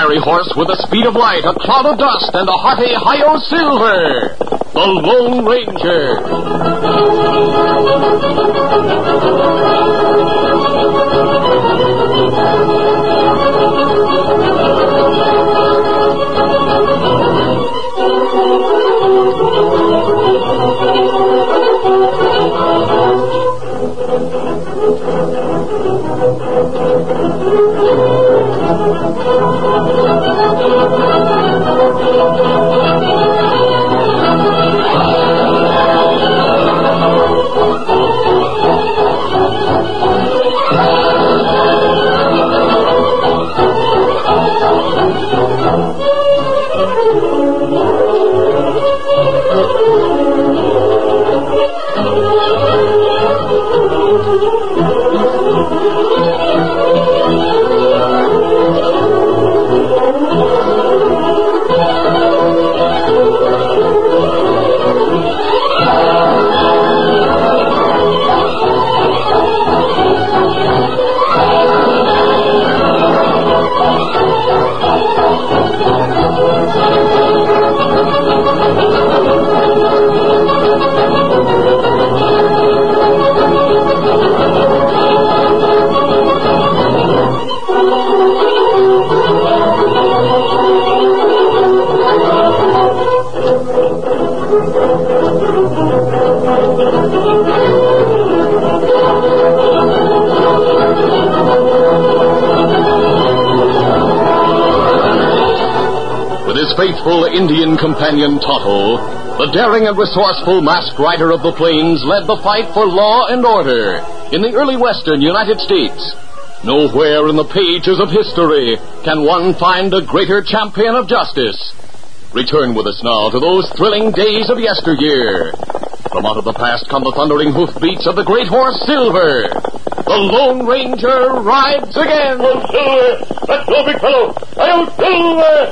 fiery horse with the speed of light, a cloud of dust, and a hearty Hi-Yo Silver, the Lone Ranger. Faithful Indian companion Tonto, the daring and resourceful masked rider of the plains, led the fight for law and order in the early western United States. Nowhere in the pages of history can one find a greater champion of justice. Return with us now to those thrilling days of yesteryear. From out of the past come the thundering hoofbeats of the great horse Silver. The Lone Ranger rides again. Oh, Silver! Let's go, big fellow! Hi-Yo, Silver!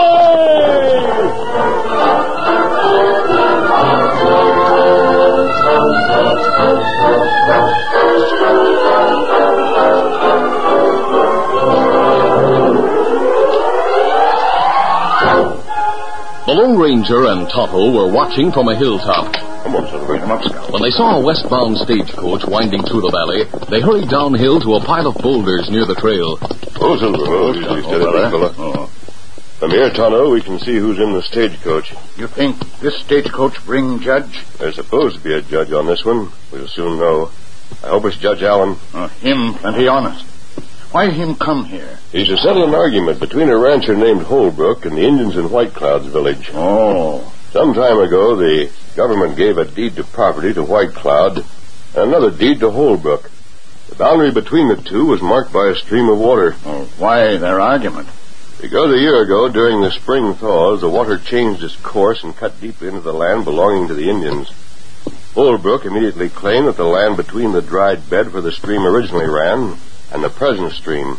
The Lone Ranger and Tonto were watching from a hilltop. Come on, Silver. Come up, Scout. When they saw a westbound stagecoach winding through the valley, they hurried downhill to a pile of boulders near the trail. Oh, Silver. Oh, easy, steady, big fella. Oh. From here, Tonto, we can see who's in the stagecoach. You think this stagecoach bring Judge? There's supposed to be a judge on this one. We'll soon know. I hope it's Judge Allen. Him plenty honest. Why him come here? He's to settle an argument between a rancher named Holbrook and the Indians in White Cloud's village. Oh. Some time ago, the government gave a deed to property to White Cloud and another deed to Holbrook. The boundary between the two was marked by a stream of water. Oh, why their argument? Because a year ago, during the spring thaws, the water changed its course and cut deeply into the land belonging to the Indians. Holbrook immediately claimed that the land between the dried bed where the stream originally ran and the present stream.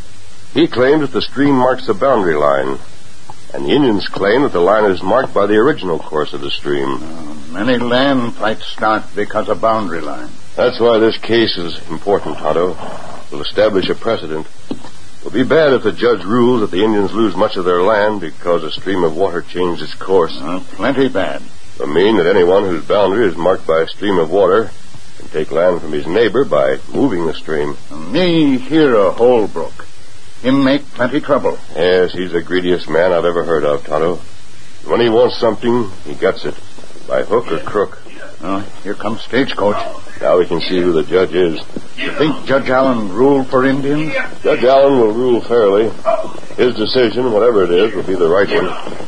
He claimed that the stream marks the boundary line, and the Indians claim that the line is marked by the original course of the stream. Many land fights start because of boundary line. That's why this case is important, Tonto. It'll establish a precedent. It'll be bad if the judge rules that the Indians lose much of their land because a stream of water changed its course. Plenty bad. It'll mean that anyone whose boundary is marked by a stream of water can take land from his neighbor by moving the stream. Me hear a Holbrook. Him make plenty trouble. Yes, he's the greediest man I've ever heard of, Tonto. When he wants something, he gets it, by hook or crook. Here comes stagecoach. Now we can see who the judge is. You think Judge Allen rule for Indians? Judge Allen will rule fairly. His decision, whatever it is, will be the right one.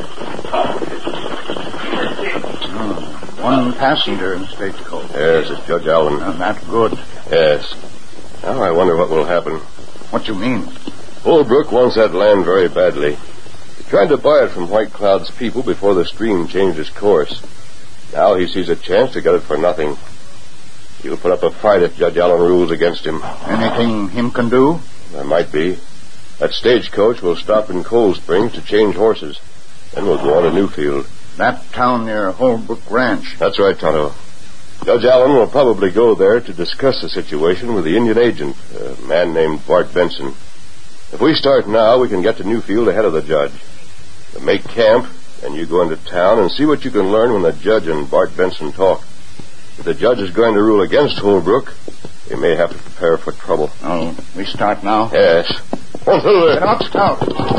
One passenger in the stagecoach. Yes, it's Judge Allen. That's good. Yes. Now I wonder what will happen. What you mean? Holbrook wants that land very badly. He tried to buy it from White Cloud's people before the stream changed its course. Now he sees a chance to get it for nothing. He'll put up a fight if Judge Allen rules against him. Anything him can do? There might be. That stagecoach will stop in Cold Springs to change horses. Then we'll go on to Newfield. That town near Holbrook Ranch. That's right, Tonto. Judge Allen will probably go there to discuss the situation with the Indian agent, a man named Bart Benson. If we start now, we can get to Newfield ahead of the judge. We'll make camp, and you go into town and see what you can learn when the judge and Bart Benson talk. If the judge is going to rule against Holbrook, we may have to prepare for trouble. Oh, we start now? Yes. On through there. Get out, Stout.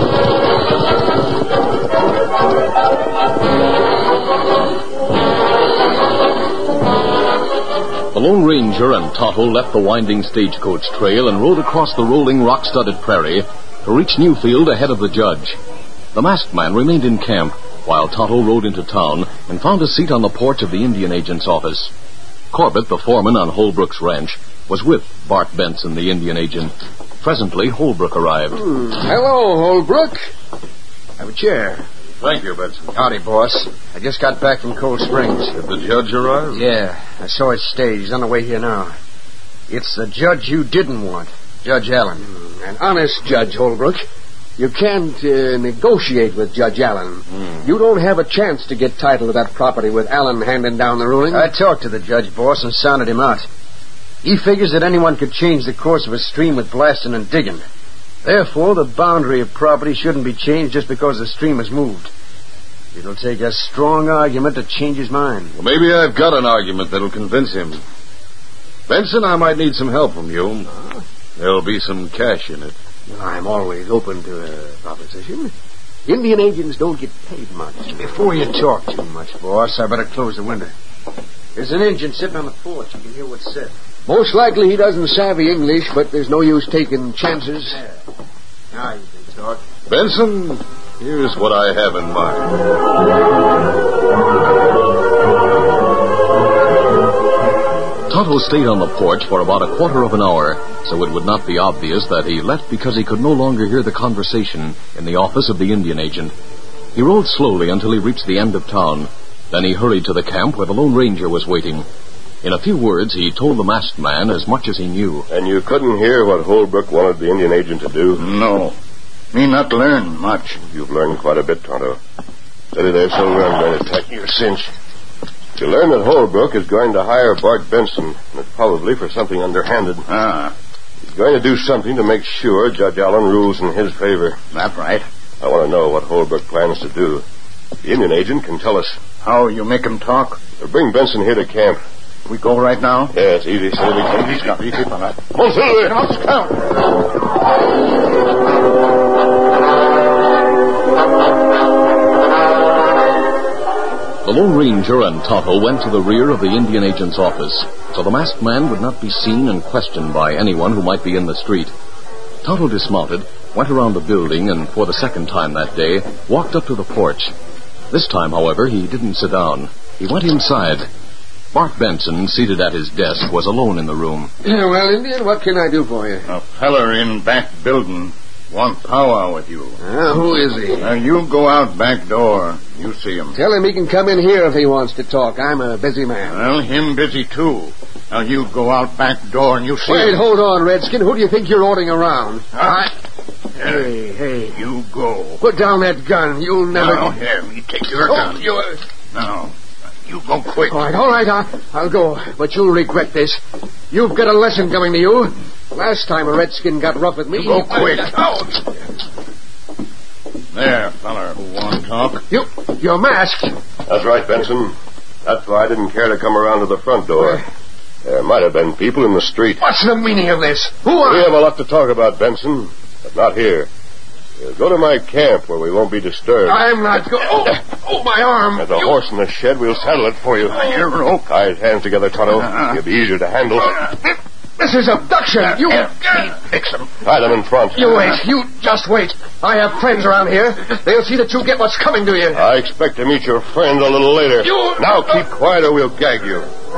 The Lone Ranger and Tonto left the winding stagecoach trail and rode across the rolling rock-studded prairie to reach Newfield ahead of the judge. The masked man remained in camp while Tonto rode into town and found a seat on the porch of the Indian agent's office. Corbett, the foreman on Holbrook's ranch, was with Bart Benson, the Indian agent. Presently, Holbrook arrived. Hello, Holbrook. Have a chair. Thank you, Benson. Howdy, boss. I just got back from Cold Springs. Did the judge arrive? Yeah, I saw his stage. He's on the way here now. It's the judge you didn't want, Judge Allen. An honest judge, Holbrook. You can't negotiate with Judge Allen. You don't have a chance to get title to that property with Allen handing down the ruling. I talked to the judge, boss, and sounded him out. He figures that anyone could change the course of a stream with blasting and digging. Therefore, the boundary of property shouldn't be changed just because the stream has moved. It'll take a strong argument to change his mind. Well, maybe I've got an argument that'll convince him. Benson, I might need some help from you. There'll be some cash in it. Well, I'm always open to a proposition. Indian agents don't get paid much. Before you talk too much, boss, I better close the window. There's an Indian sitting on the porch. You can hear what's said. Most likely he doesn't savvy English, but there's no use taking chances. Yeah. Now you can talk. Benson, here's what I have in mind. Tonto stayed on the porch for about a quarter of an hour, so it would not be obvious that he left because he could no longer hear the conversation in the office of the Indian agent. He rode slowly until he reached the end of town. Then he hurried to the camp where the Lone Ranger was waiting. In a few words, he told the masked man as much as he knew. And you couldn't hear what Holbrook wanted the Indian agent to do? No. Me not learn much. You've learned quite a bit, Tonto. Steady there, Silver. I'm going to tighten your cinch. You learn that Holbrook is going to hire Bart Benson, and it's probably for something underhanded. He's going to do something to make sure Judge Allen rules in his favor. That right. I want to know what Holbrook plans to do. The Indian agent can tell us. How you make him talk? Bring Benson here to camp. We go right now? Yes, easy, steady. Easy on that. On through there. The Lone Ranger and Tonto went to the rear of the Indian agent's office, so the masked man would not be seen and questioned by anyone who might be in the street. Tonto dismounted, went around the building, and for the second time that day, walked up to the porch. This time, however, he didn't sit down. He went inside. Bart Benson, seated at his desk, was alone in the room. Well, Indian, what can I do for you? A feller in back building want powwow with you. Who is he? You go out back door. You see him. Tell him he can come in here if he wants to talk. I'm a busy man. Well, him busy too. Now you go out back door and you see him. Wait, hold on, Redskin. Who do you think you're ordering around? Hey, you go. Put down that gun. You'll never... Now, here, me take your gun. Now, you go quick. All right, I'll go. But you'll regret this. You've got a lesson coming to you. Last time a Redskin got rough with me... You go quick. There, feller who want to talk. You're masked. That's right, Benson. That's why I didn't care to come around to the front door. There might have been people in the street. What's the meaning of this? Who are... We have a lot to talk about, Benson, but not here. Go to my camp where we won't be disturbed. I'm not going... Oh, my arm. There's a horse in the shed. We'll saddle it for you. Your rope. Tie his hands together, Tonto. It'll be easier to handle. This is abduction. You... Fix him. Tie them in front. You wait. You just wait. I have friends around here. They'll see that you get what's coming to you. I expect to meet your friend a little later. Now keep quiet or we'll gag you.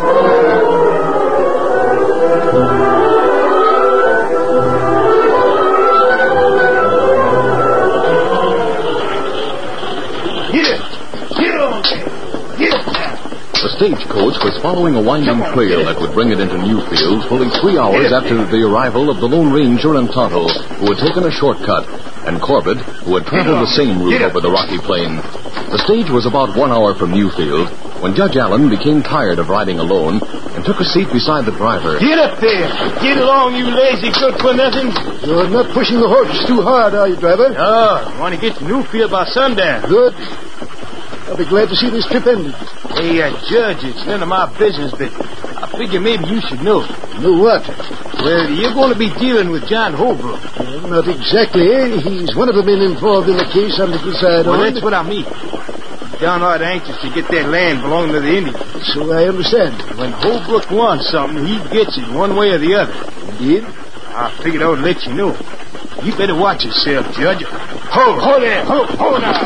The stagecoach was following a winding trail that would bring it into Newfield fully 3 hours after the arrival of the Lone Ranger and Tonto, who had taken a shortcut and Corbett, who had traveled the same route over the rocky plain. The stage was about 1 hour from Newfield when Judge Allen became tired of riding alone and took a seat beside the driver. Get up there. Get along, you lazy good-for-nothing. You're not pushing the horse too hard, are you, driver? No, I want to get to Newfield by sundown. Good. I'll be glad to see this trip ended. Hey, Judge, it's none of my business, but I figure maybe you should know. Know what? Well, you're going to be dealing with John Holbrook. Well, not exactly. He's one of the men involved in the case I'm to decide on. Well, that's what I mean. Downright anxious to get that land belonging to the Indians. So I understand. When Holbrook wants something, he gets it one way or the other. Indeed? I figured I would let you know. You better watch yourself, Judge. Hold there. Hold now.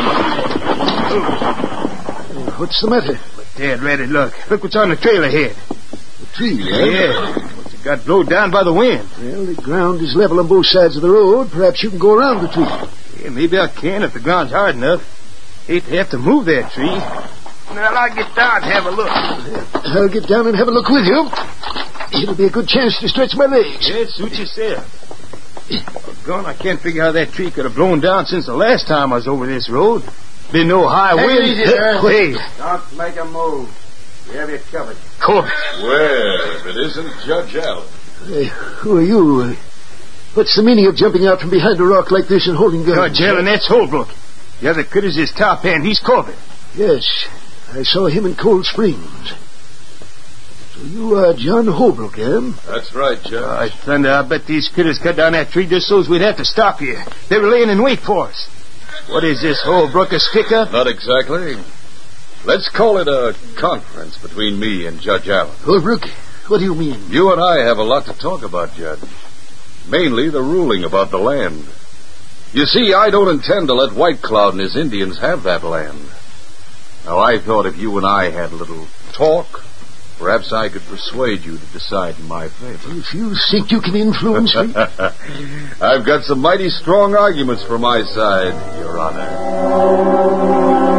What's the matter? Dad, ready, look. Look what's on the trail ahead. The tree, eh? Yeah. What's it got blown down by the wind? Well, the ground is level on both sides of the road. Perhaps you can go around the tree. Yeah, maybe I can if the ground's hard enough. Hate to have to move that tree. Well, I'll get down and have a look. I'll get down and have a look with you. It'll be a good chance to stretch my legs. Yeah, suit yourself. Gone, I can't figure how that tree could have blown down since the last time I was over this road. Been no high wind. Easy, sir. Hey, Don't make a move. We have you covered. Corbett. Well, if it isn't Judge Allen. Who are you? What's the meaning of jumping out from behind a rock like this and holding guns? Judge Allen, that's Holbrook. The other critter's his top hand. He's Corbett. Yes, I saw him in Cold Springs. So you are John Holbrook, eh? That's right, Judge. Thunder, I bet these critters cut down that tree just so as we'd have to stop here. They were laying in wait for us. What is this, Holbrook, a stick-up? Not exactly. Let's call it a conference between me and Judge Allen. Holbrook, what do you mean? You and I have a lot to talk about, Judge. Mainly the ruling about the land. You see, I don't intend to let White Cloud and his Indians have that land. Now, I thought if you and I had a little talk, perhaps I could persuade you to decide in my favor. If you think you can influence me... I've got some mighty strong arguments for my side, Your Honor.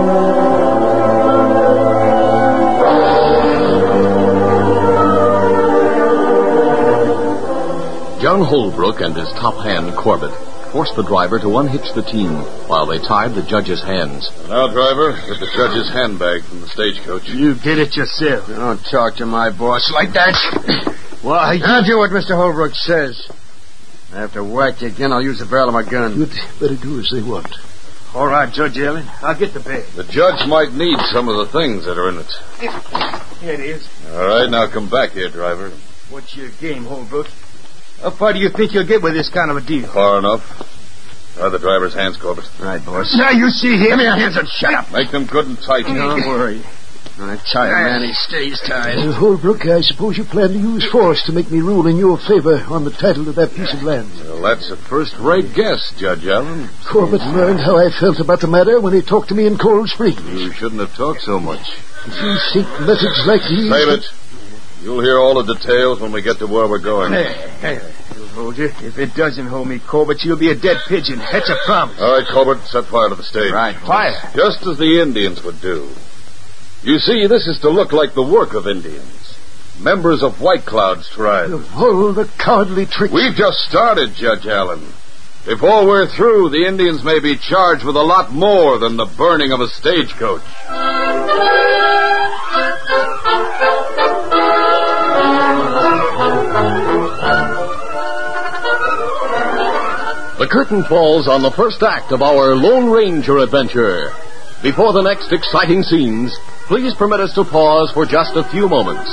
John Holbrook and his top hand, Corbett, forced the driver to unhitch the team while they tied the judge's hands. Now, driver, get the judge's handbag from the stagecoach. You did it yourself. Don't talk to my boss like that. Why, I'll do what Mr. Holbrook says. I have to whack you again, I'll use the barrel of my gun. You'd better do as they want. All right, Judge Allen. I'll get the bag. The judge might need some of the things that are in it. Here it is. All right, now come back here, driver. What's your game, Holbrook? How far do you think you'll get with this kind of a deal? Far enough. Tie the driver's hands, Corbett. Right, boss. Now you see him. Give me your hands and shut up. Make them good and tight. Don't worry. I tie a man, he stays tied. Holbrook, I suppose you plan to use force to make me rule in your favor on the title to that piece of land. Well, that's a first-rate guess, Judge Allen. Corbett learned how I felt about the matter when he talked to me in Cold Springs. You shouldn't have talked so much. If you think methods like these... Save it. You'll hear all the details when we get to where we're going. It'll hold you. If it doesn't hold me, Corbett, you'll be a dead pigeon. That's a promise. All right, Corbett, set fire to the stage. Right. Fire. Just as the Indians would do. You see, this is to look like the work of Indians. Members of White Cloud's tribe. Of all the cowardly tricks... We've just started, Judge Allen. Before we're through, the Indians may be charged with a lot more than the burning of a stagecoach. The curtain falls on the first act of our Lone Ranger adventure. Before the next exciting scenes, please permit us to pause for just a few moments.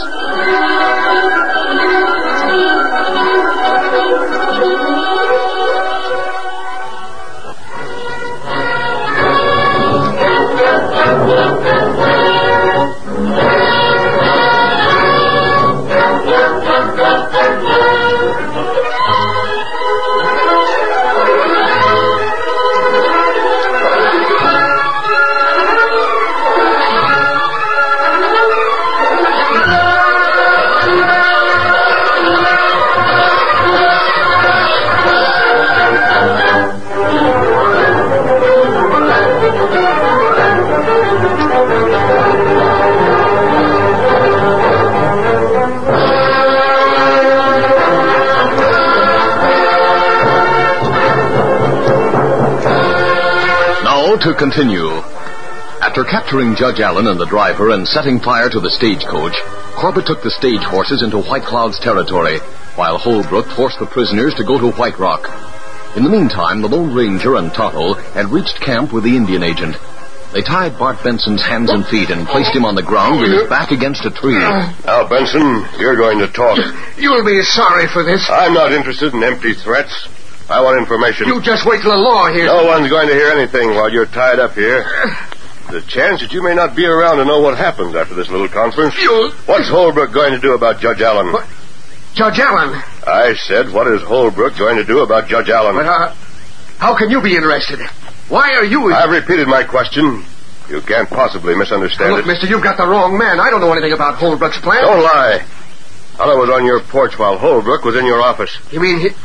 now to continue. After capturing Judge Allen and the driver and setting fire to the stagecoach, Corbett took the stage horses into White Cloud's territory, while Holbrook forced the prisoners to go to White Rock. In the meantime, the Lone Ranger and Tonto had reached camp with the Indian agent. They tied Bart Benson's hands and feet and placed him on the ground with his back against a tree. Now, Benson, you're going to talk. You'll be sorry for this. I'm not interested in empty threats. I want information. You just wait till the law hears. No one's going to hear anything while you're tied up here. There's a chance that you may not be around to know what happens after this little conference. What's Holbrook going to do about Judge Allen? What? Judge Allen? I said, what is Holbrook going to do about Judge Allen? But, how can you be interested? Why are you... I've repeated my question. You can't possibly misunderstand Look, mister, you've got the wrong man. I don't know anything about Holbrook's plan. Don't lie. Tonto was on your porch while Holbrook was in your office. You mean he...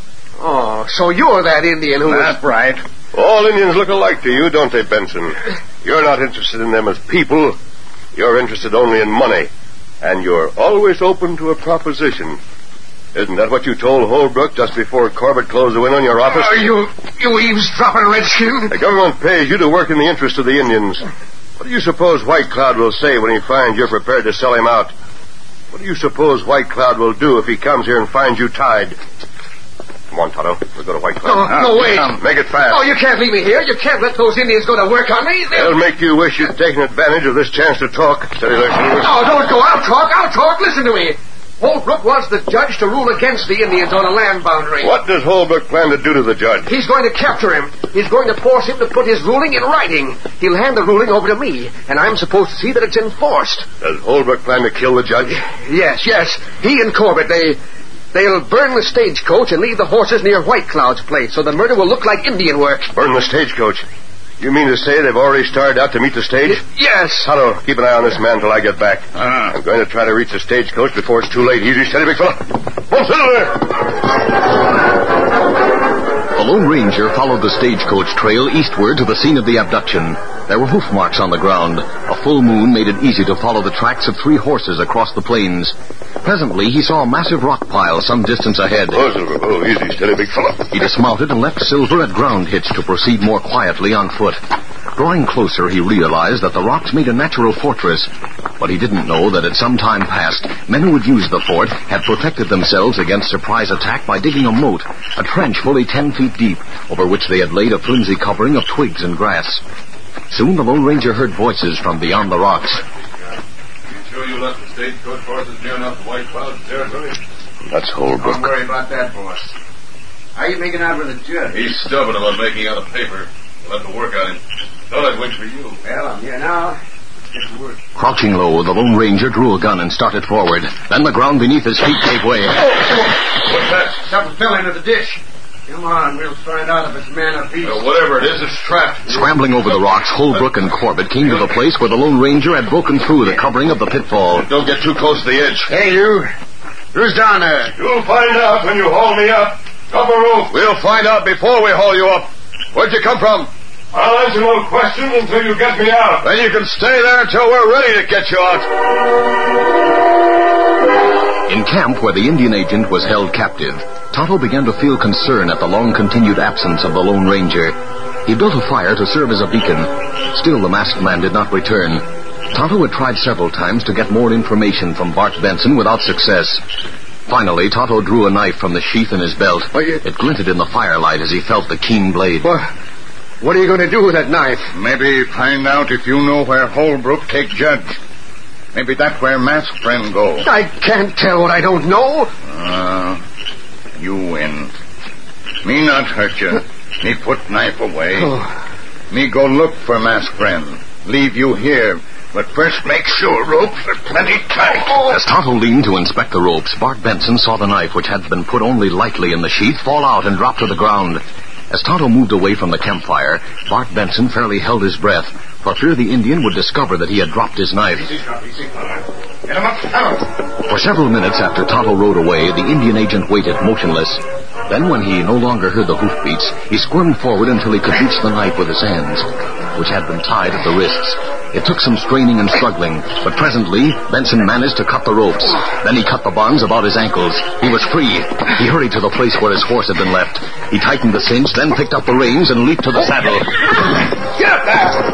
Oh, so you're that Indian who... That's right. All Indians look alike to you, don't they, Benson? You're not interested in them as people. You're interested only in money. And you're always open to a proposition. Isn't that what you told Holbrook just before Corbett closed the window in your office? You eavesdropping redskin? The government pays you to work in the interest of the Indians. What do you suppose White Cloud will say when he finds you're prepared to sell him out? What do you suppose White Cloud will do if he comes here and finds you tied? Come on, Tonto. We'll go to White Cloud. No, wait. Make it fast. Oh, you can't leave me here. You can't let those Indians go to work on me. They'll make you wish you'd taken advantage of this chance to talk. Steady there, Sheriff. No, don't go. I'll talk. Listen to me. Holbrook wants the judge to rule against the Indians on a land boundary. What does Holbrook plan to do to the judge? He's going to capture him. He's going to force him to put his ruling in writing. He'll hand the ruling over to me, and I'm supposed to see that it's enforced. Does Holbrook plan to kill the judge? Yes. He and Corbett, they'll burn the stagecoach and leave the horses near White Cloud's place, so the murder will look like Indian work. Burn the stagecoach? You mean to say they've already started out to meet the stage? Yes. Tonto, keep an eye on this man till I get back. I'm going to try to reach the stagecoach before it's too late. Easy, steady, big fella. Come sit there. The Lone Ranger followed the stagecoach trail eastward to the scene of the abduction. There were hoof marks on the ground. A full moon made it easy to follow the tracks of 3 horses across the plains. Presently, he saw a massive rock pile some distance ahead. Oh, Silver. Oh, easy, steady, big fella. He dismounted and left Silver at ground hitch to proceed more quietly on foot. Drawing closer, he realized that the rocks made a natural fortress, but he didn't know that at some time past, men who had used the fort had protected themselves against surprise attack by digging a moat, a trench fully 10 feet deep, over which they had laid a flimsy covering of twigs and grass. Soon the Lone Ranger heard voices from beyond the rocks. You sure you left the stagecoach horses near enough to White Cloud's territory? That's Holbrook. Don't worry about that, boss. How are you making out with the judge? He's stubborn about making out a paper. We'll have to work on him. Thought I'd wait for you. Well, I'm here now. Get to work. Crouching low, the Lone Ranger drew a gun and started forward. Then the ground beneath his feet gave way. What's that? Something fell into the dish. Come on, we'll find out if it's man or beast. Whatever it is, it's trapped. Scrambling over the rocks, Holbrook and Corbett came to the place where the Lone Ranger had broken through the covering of the pitfall. Don't get too close to the edge. Hey, you. Who's down there? You'll find out when you haul me up. Up a rope. We'll find out before we haul you up. Where'd you come from? I'll answer no questions until you get me out. Then you can stay there until we're ready to get you out. In camp, where the Indian agent was held captive, Tonto began to feel concern at the long-continued absence of the Lone Ranger. He built a fire to serve as a beacon. Still, the masked man did not return. Tonto had tried several times to get more information from Bart Benson without success. Finally, Tonto drew a knife from the sheath in his belt. It glinted in the firelight as he felt the keen blade. What are you going to do with that knife? Maybe find out if you know where Holbrook take judge. Maybe that's where masked friend go. I can't tell what I don't know. You win. Me not hurt you. Me put knife away. Me go look for masked friend. Leave you here. But first make sure ropes are plenty tight. As Tonto leaned to inspect the ropes, Bart Benson saw the knife, which had been put only lightly in the sheath, fall out and drop to the ground. As Tonto moved away from the campfire, Bart Benson fairly held his breath, for fear the Indian would discover that he had dropped his knife. Get him up. For several minutes after Tonto rode away, the Indian agent waited motionless. Then, when he no longer heard the hoofbeats, he squirmed forward until he could reach the knife with his hands, which had been tied at the wrists. It took some straining and struggling, but presently, Benson managed to cut the ropes. Then he cut the bonds about his ankles. He was free. He hurried to the place where his horse had been left. He tightened the cinch, then picked up the reins and leaped to the saddle. Get up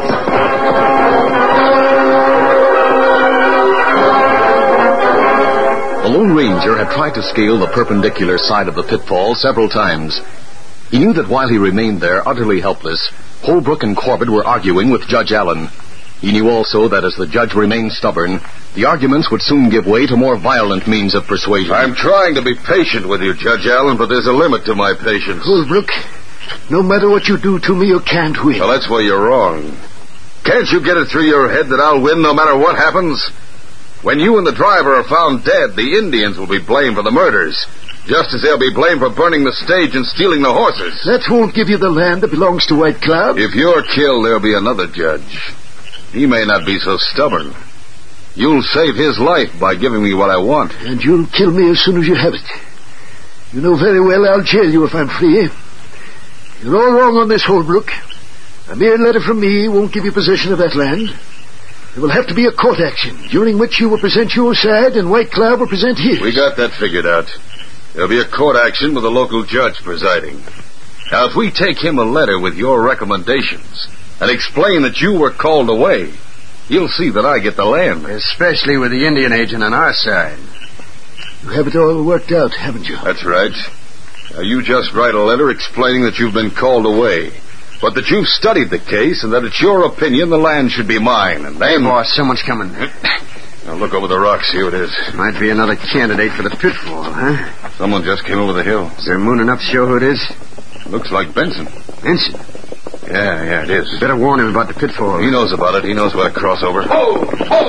The Lone Ranger had tried to scale the perpendicular side of the pitfall several times. He knew that while he remained there utterly helpless, Holbrook and Corbett were arguing with Judge Allen. He knew also that as the judge remained stubborn, the arguments would soon give way to more violent means of persuasion. I'm trying to be patient with you, Judge Allen, but there's a limit to my patience. Holbrook, no matter what you do to me, you can't win. Well, that's where you're wrong. Can't you get it through your head that I'll win no matter what happens? When you and the driver are found dead, the Indians will be blamed for the murders, just as they'll be blamed for burning the stage and stealing the horses. That won't give you the land that belongs to White Cloud. If you're killed, there'll be another judge. He may not be so stubborn. You'll save his life by giving me what I want. And you'll kill me as soon as you have it. You know very well I'll jail you if I'm free. You're all wrong on this, Holbrook. A mere letter from me won't give you possession of that land. There will have to be a court action, during which you will present your side and White Cloud will present his. We got that figured out. There'll be a court action with a local judge presiding. Now, if we take him a letter with your recommendations and explain that you were called away, you'll see that I get the land. Especially with the Indian agent on our side. You have it all worked out, haven't you? That's right. Now, you just write a letter explaining that you've been called away, but that you've studied the case and that it's your opinion the land should be mine. And then... Hey, boss, someone's coming. Now, look over the rocks. See who it is. Might be another candidate for the pitfall, huh? Someone just came over the hill. Is there moon enough to show who it is? Looks like Benson. Benson? Yeah, it is. Better warn him about the pitfall. He knows about it. He knows about a crossover. Oh!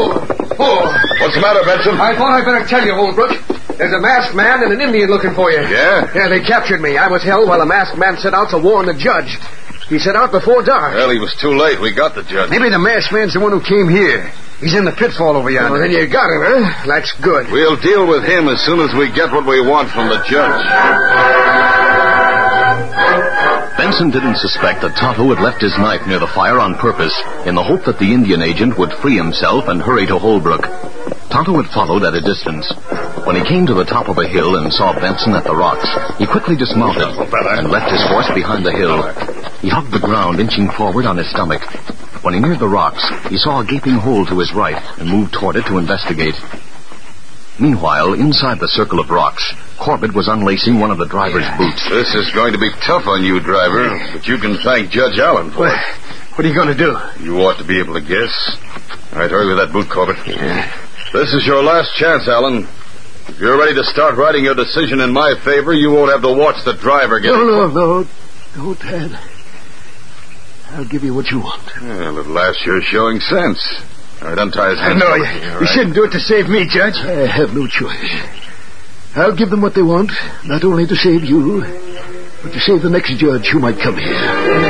What's the matter, Benson? I thought I'd better tell you, Holbrook. There's a masked man and an Indian looking for you. Yeah? Yeah, they captured me. I was held while the masked man set out to warn the judge. He set out before dark. Well, he was too late. We got the judge. Maybe the masked man's the one who came here. He's in the pitfall over yonder. Well, then you got him, huh? That's good. We'll deal with him as soon as we get what we want from the judge. Benson didn't suspect that Tonto had left his knife near the fire on purpose in the hope that the Indian agent would free himself and hurry to Holbrook. Tonto had followed at a distance. When he came to the top of a hill and saw Benson at the rocks, he quickly dismounted and left his horse behind the hill. He hugged the ground, inching forward on his stomach. When he neared the rocks, he saw a gaping hole to his right and moved toward it to investigate. Meanwhile, inside the circle of rocks, Corbett was unlacing one of the driver's boots. This is going to be tough on you, driver, but you can thank Judge Allen for it. What are you going to do? You ought to be able to guess. All right, hurry with that boot, Corbett. Yeah. This is your last chance, Allen. If you're ready to start writing your decision in my favor, you won't have to watch the driver get... No, Tad. I'll give you what you want. Well, at last you're showing sense. All right, untie his hands. No, you shouldn't do it to save me, Judge. I have no choice. I'll give them what they want, not only to save you, but to save the next judge who might come here.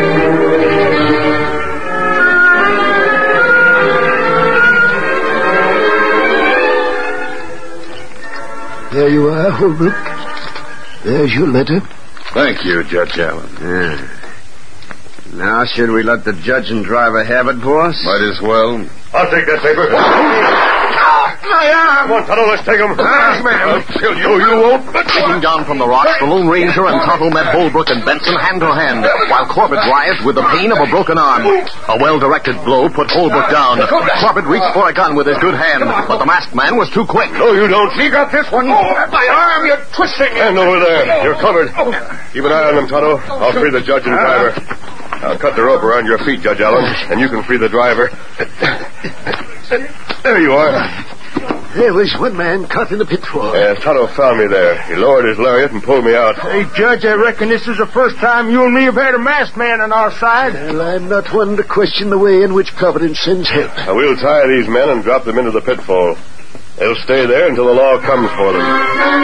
There you are, Holbrook. There's your letter. Thank you, Judge Allen. Yeah. Now, should we let the judge and driver have it, boss? Might as well. I'll take that paper. My arm! Come on, Tonto, let's take him. I'll kill you. You won't. Taking down from the rocks, the Lone Ranger and Tonto met Holbrook and Benson hand to hand, while Corbett writhed with the pain of a broken arm. A well-directed blow put Holbrook down. Corbett reached for a gun with his good hand, but the masked man was too quick. No, you don't. You got this one. My arm, you're twisting it. Hand over there. You're covered. Keep an eye on them, Tonto. I'll free the judge and driver. I'll cut the rope around your feet, Judge Allen, and you can free the driver. There you are. There was one man caught in the pitfall. Tonto found me there. He lowered his lariat and pulled me out. Hey, Judge, I reckon this is the first time you and me have had a masked man on our side. Well, I'm not one to question the way in which Providence sends help. Now, we'll tie these men and drop them into the pitfall. They'll stay there until the law comes for them.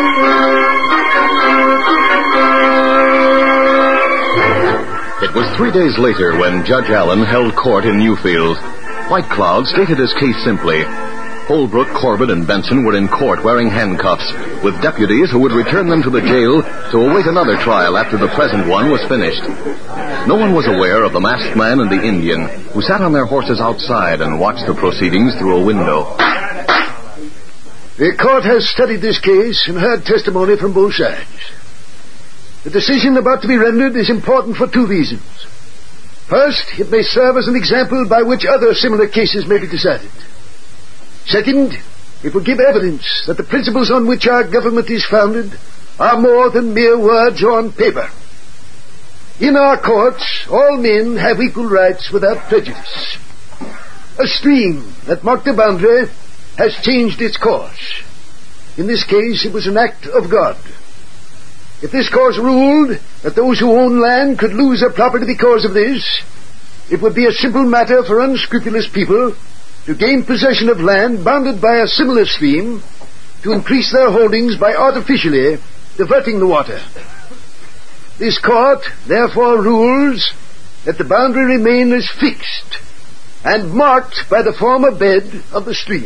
It was 3 days later when Judge Allen held court in Newfield. White Cloud stated his case simply. Holbrook, Corbett, and Benson were in court wearing handcuffs, with deputies who would return them to the jail to await another trial after the present one was finished. No one was aware of the masked man and the Indian, who sat on their horses outside and watched the proceedings through a window. The court has studied this case and heard testimony from both sides. The decision about to be rendered is important for two reasons. First, it may serve as an example by which other similar cases may be decided. Second, it will give evidence that the principles on which our government is founded are more than mere words on paper. In our courts, all men have equal rights without prejudice. A stream that marked the boundary has changed its course. In this case, it was an act of God. If this court ruled that those who own land could lose their property because of this, it would be a simple matter for unscrupulous people to gain possession of land bounded by a similar stream, to increase their holdings by artificially diverting the water. This court therefore rules that the boundary remain as fixed and marked by the former bed of the stream.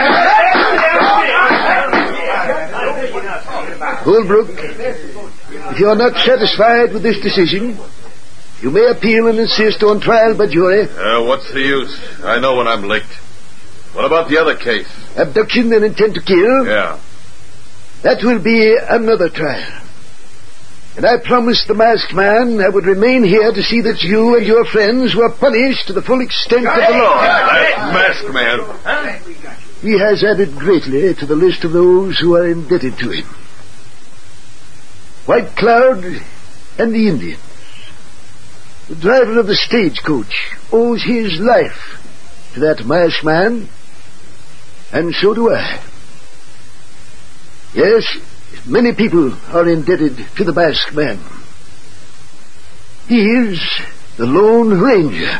Holbrook, if you are not satisfied with this decision, you may appeal and insist on trial by jury. What's the use? I know when I'm licked. What about the other case? Abduction and intent to kill? Yeah. That will be another trial. And I promised the masked man I would remain here to see that you and your friends were punished to the full extent of the law. That masked man. He has added greatly to the list of those who are indebted to him. White Cloud and the Indians. The driver of the stagecoach owes his life to that masked man, and so do I. Yes, many people are indebted to the masked man. He is the Lone Ranger.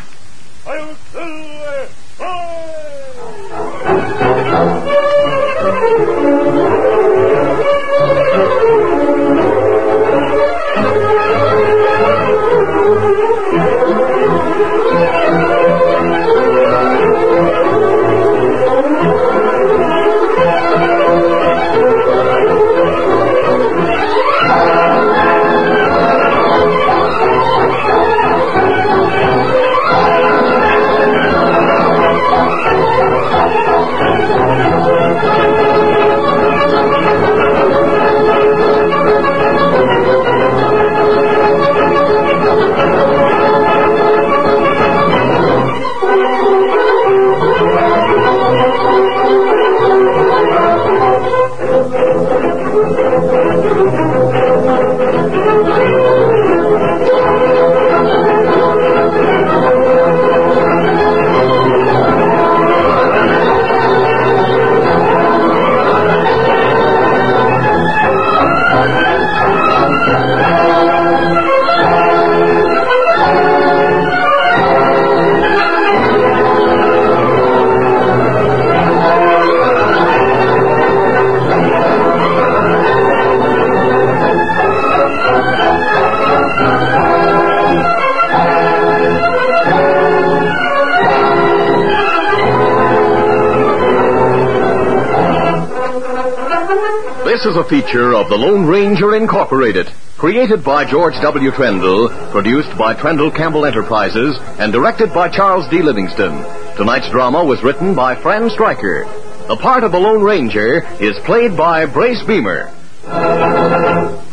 This is a feature of the Lone Ranger Incorporated, created by George W. Trendle, produced by Trendle Campbell Enterprises, and directed by Charles D. Livingston. Tonight's drama was written by Fran Stryker. The part of the Lone Ranger is played by Brace Beamer.